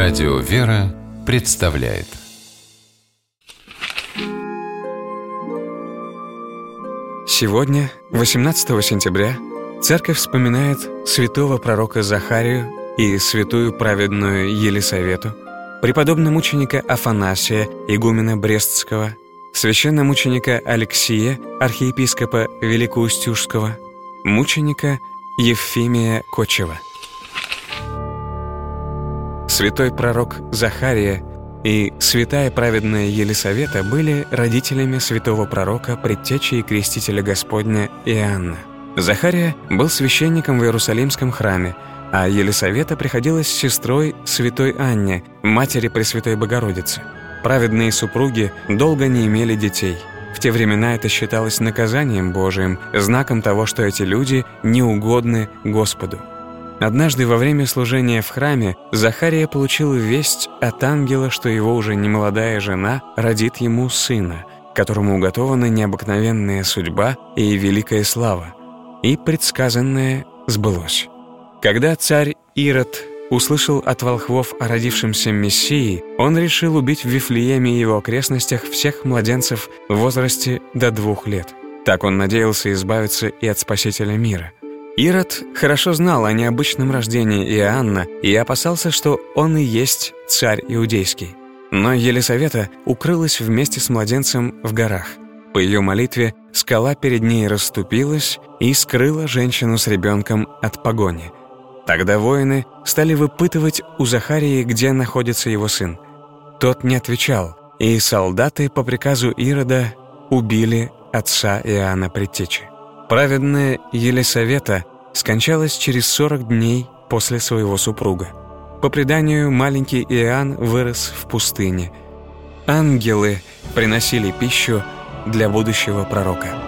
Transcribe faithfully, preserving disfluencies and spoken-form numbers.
Радио «Вера» представляет. Сегодня, восемнадцатого сентября, Церковь вспоминает святого пророка Захарию и святую праведную Елисавету, преподобномученика Афанасия, игумена Брестского, священномученика Алексия, архиепископа Великоустюжского, мученика Евфимия Кочева. Святой пророк Захария и святая праведная Елисавета были родителями святого пророка, предтечи и крестителя Господня Иоанна. Захария был священником в Иерусалимском храме, а Елисавета приходилась сестрой святой Анне, матери Пресвятой Богородицы. Праведные супруги долго не имели детей. В те времена это считалось наказанием Божиим, знаком того, что эти люди неугодны Господу. Однажды во время служения в храме Захария получил весть от ангела, что его уже немолодая жена родит ему сына, которому уготована необыкновенная судьба и великая слава. И предсказанное сбылось. Когда царь Ирод услышал от волхвов о родившемся Мессии, он решил убить в Вифлееме и его окрестностях всех младенцев в возрасте до двух лет. Так он надеялся избавиться и от Спасителя мира. Ирод хорошо знал о необычном рождении Иоанна и опасался, что он и есть царь иудейский. Но Елисавета укрылась вместе с младенцем в горах. По ее молитве скала перед ней расступилась и скрыла женщину с ребенком от погони. Тогда воины стали выпытывать у Захарии, где находится его сын. Тот не отвечал, и солдаты по приказу Ирода убили отца Иоанна Предтечи. Праведная Елисавета скончалась через сорок дней после своего супруга. По преданию, маленький Иоанн вырос в пустыне. Ангелы приносили пищу для будущего пророка.